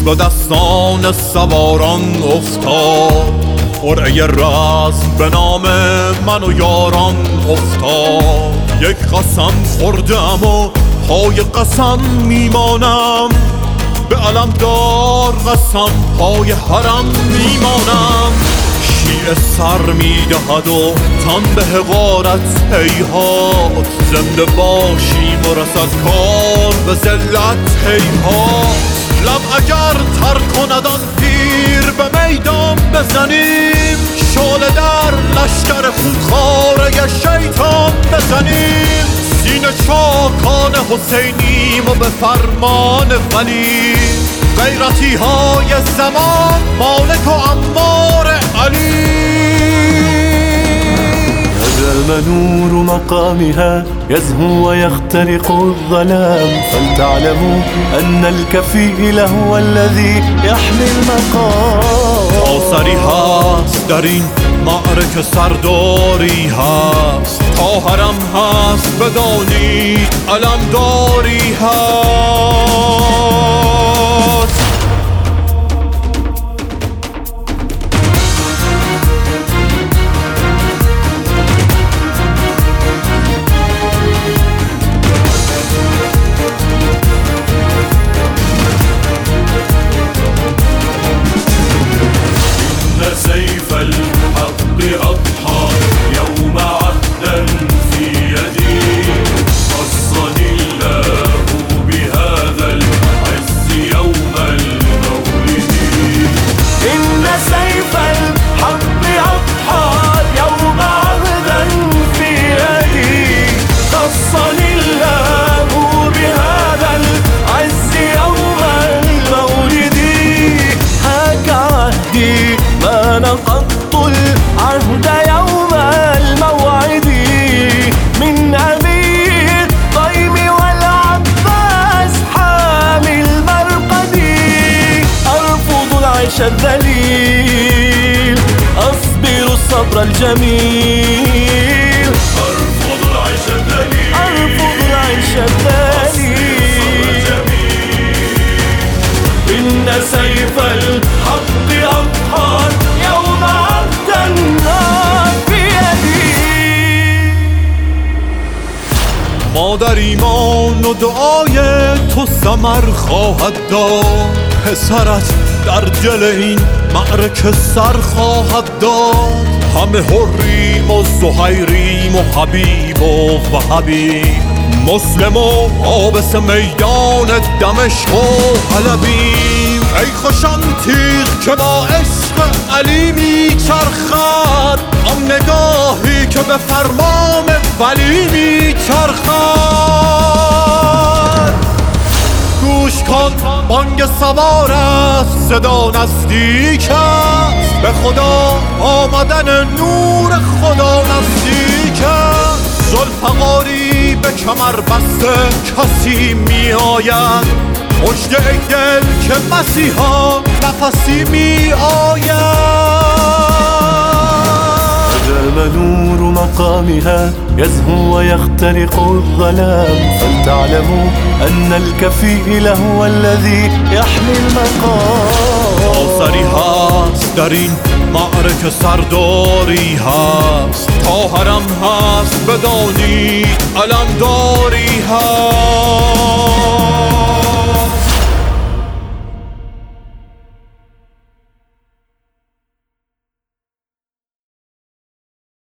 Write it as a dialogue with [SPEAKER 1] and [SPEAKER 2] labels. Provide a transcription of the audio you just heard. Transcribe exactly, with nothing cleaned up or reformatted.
[SPEAKER 1] دو دستان سواران افتاد، قرعه رزم به نام من و یاران افتاد. یک قسم خوردم و پای قسم میمانم، به علمدار قسم پای حرم میمانم. شیعه سر میدهد و تن به حقارت هیهات، زنده باشیم و رسد کار به ذلت هیهات. لب اگر تر کند آن پیر به میدان بزنیم، شعله در لشکر خونخواره شیطان بزنیم. سینه چاکان حسینیم و به فرمان ولی، غیرتی های زمان مالک و عمار علی.
[SPEAKER 2] هذا نور مقامها يزهو ويخترق الظلام، فلتعلموا أن الكفيل هو الذي يحمي المقام.
[SPEAKER 1] آثری هست در این معرکه، سرداری هست تا حرم هست، بدانید علمداری هست.
[SPEAKER 3] سيف الحق أضحى يوم عهدا في يدي، خصني الله بهذا العز يوم المولد.
[SPEAKER 2] إن سيف الحق أضحى يوم عهدا في يدي، خصني الله بهذا العز يوم المولد. هاك عهدي ما نقضت العهد يوم الموعد، من أمير طيم والعباس حامي المرقد. أرفض العيش الذليل، أصبر الصبر الجميل.
[SPEAKER 3] أرفض العيش الذليل،
[SPEAKER 2] أرفض العيش الذليل. إن سيف الحق أضحى يوم عهدا في يدي.
[SPEAKER 1] ما در ایمان و دعای تو ثمر خواهد داد، پسرت در دل این معرکه سر خواهد داد. همه حریم و زهیریم و حبیب و وهبیم، مسلم و عابس میدان دمشق و حلبیم. ای خوشان تیغ که با عشق علی میچرخد، آن نگاهی که به فرمان ولی میچرخد. گوش کن بانگ سوار است، صدا نزدیک است، به خدا آمدن نور خدا نزدیک است. ذوالفقاری به کمر بسته کسی می آید، مژده ای دل که مسیحا نفسی می آید.
[SPEAKER 2] هذا نور مقامها يزهو ويخترق الظلام، فلتعلموا أن الكفيل هو الذي يحمي المقام.
[SPEAKER 1] آثری هست در این معرکه، سرداری هست تا حرم هست، بدانید علمداری هست.